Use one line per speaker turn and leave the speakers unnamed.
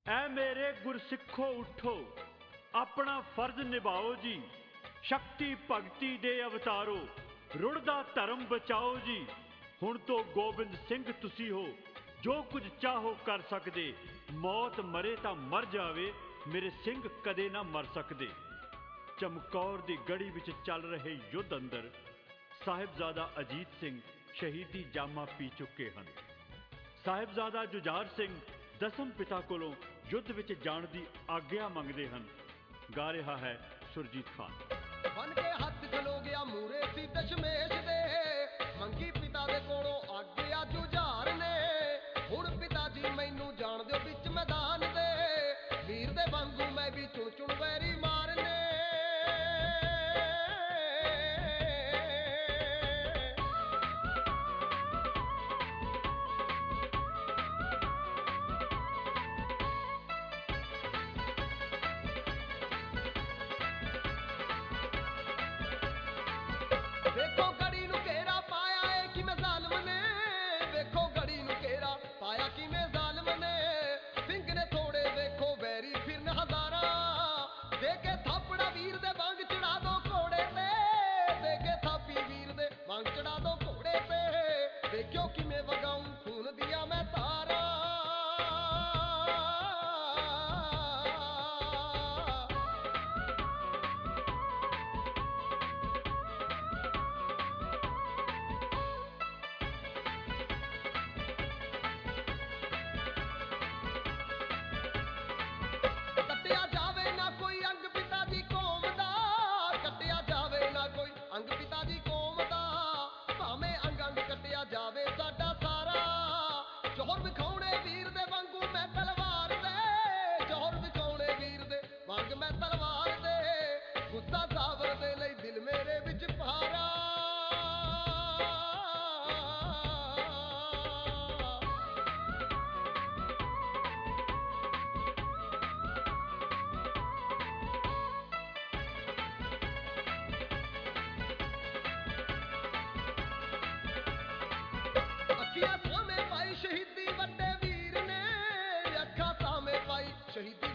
ਐ ਮੇਰੇ ਗੁਰਸਿੱਖੋ ਉਠੋ, ਆਪਣਾ ਫਰਜ਼ ਨਿਭਾਓ ਜੀ। ਸ਼ਕਤੀ ਭਗਤੀ ਦੇ ਅਵਤਾਰੋ, ਰੁੜਦਾ ਧਰਮ ਬਚਾਓ ਜੀ। ਹੁਣ ਤੋਂ ਗੋਬਿੰਦ ਸਿੰਘ ਤੁਸੀਂ ਹੋ, ਜੋ ਕੁਝ ਚਾਹੋ ਕਰ ਸਕਦੇ। ਮੌਤ ਮਰੇ ਤਾਂ ਮਰ ਜਾਵੇ, ਮੇਰੇ ਸਿੰਘ ਕਦੇ ਨਾ ਮਰ ਸਕਦੇ। ਚਮਕੌਰ ਦੀ ਗੜੀ ਵਿੱਚ ਚੱਲ ਰਹੇ ਯੁੱਧ ਅੰਦਰ ਸਾਹਿਬਜ਼ਾਦਾ ਅਜੀਤ ਸਿੰਘ ਸ਼ਹੀਦੀ ਜਾਮਾ ਪੀ ਚੁੱਕੇ ਹਨ। ਸਾਹਿਬਜ਼ਾਦਾ ਜੁਝਾਰ ਸਿੰਘ ਦਸਮ ਪਿਤਾ ਕੋਲੋਂ ਯੁੱਧ ਵਿੱਚ ਜਾਣ ਦੀ ਆਗਿਆ ਮੰਗਦੇ ਹਨ। ਗਾ ਰਿਹਾ ਹੈ ਸੁਰਜੀਤ ਖਾਨ।
ਬਨ ਕੇ ਹੱਥ ਖਲੋ ਗਿਆ ਮੂਰੇ ਸੀ ਦਸ਼ਮੇਸ਼ ਦੇ, ਮੰਗੀ ਪਿਤਾ ਦੇ ਕੋਲੋਂ ਆਗਿਆ ਜੁਝਾਰ ਨੇ। ਹੁਣ ਪਿਤਾ ਜੀ ਮੈਨੂੰ ਜਾਣ ਦਿਓ ਵਿੱਚ ਮੈਦਾਨ ਦੇ, ਵੀਰ ਦੇ ਵਾਂਗੂ ਮੈਂ ਵੀ ਚੁਣ ਚੁਣ ਵੈਰੀ ਮਾਰਨੇ। ਵੇਖੋ ਗੜੀ ਨੂੰ ਘੇਰਾ ਪਾਇਆ ਏ ਕਿਵੇਂ ਜ਼ਾਲਮ ਨੇ, ਵੇਖੋ ਗੜੀ ਨੂੰ ਘੇਰਾ ਪਾਇਆ ਕਿਵੇਂ ਜ਼ਾਲਮ ਨੇ। ਸਿੰਘ ਨੇ ਥੋੜੇ ਵੇਖੋ ਵੈਰੀ ਫਿਰਨ ਹਜ਼ਾਰਾਂ, ਦੇ ਕੇ ਥਾਪੜਾ ਵੀਰ ਦੇ ਵਾਂਗ ਚੜਾ ਦੋ ਘੋੜੇ ਤੇ, ਦੇ ਕੇ ਥਾਪੀ ਵੀਰ ਦੇ ਵਾਂਗ ਚੜਾ ਦੋ ਘੋੜੇ ਤੇ। ਵੇਖਿਓ ਕਿਵੇਂ ਵਗਾਉਂ ਖੂਨ ਦੀਆਂ ਮੈਂ ਤਾਰਾਂ। ਕੱਟਿਆ ਜਾਵੇ ਨਾ ਕੋਈ ਅੰਗ ਪਿਤਾ ਦੀ ਕੌਮ ਦਾ, ਕੱਟਿਆ ਜਾਵੇ ਨਾ ਕੋਈ ਅੰਗ ਪਿਤਾ ਦੀ ਕੌਮ ਦਾ। ਭਾਵੇਂ ਅੰਗ ਅੰਗ ਕੱਟਿਆ ਜਾਵੇ ਸਾਡਾ ਸਾਰਾ, ਜੋਹਰ ਵਿਖਾਉਣੇ ਵੀਰ ਦੇ ਵਾਂਗੂ ਮੈਂ ਤਲਵਾਰ ਦੇ, ਜੋਹਰ ਵਿਖਾਉਣੇ ਵੀਰ ਦੇ ਵਾਂਗ ਮੈਂ ਤਲਵਾਰ ਦੇ। ਗੁੱਸਾ ਸਾਵਰ ਦੇ ਲਈ ਦਿਲ ਮੇਰੇ ਵਿੱਚ ਭਾਰਾ। ਅੱਖਾਂ ਸਾਹਮਣੇ ਪਾਈ ਸ਼ਹੀਦੀ ਵੱਡੇ ਵੀਰ ਨੇ, ਅੱਖਾਂ ਸਾਹਮਣੇ ਪਾਈ ਸ਼ਹੀਦੀ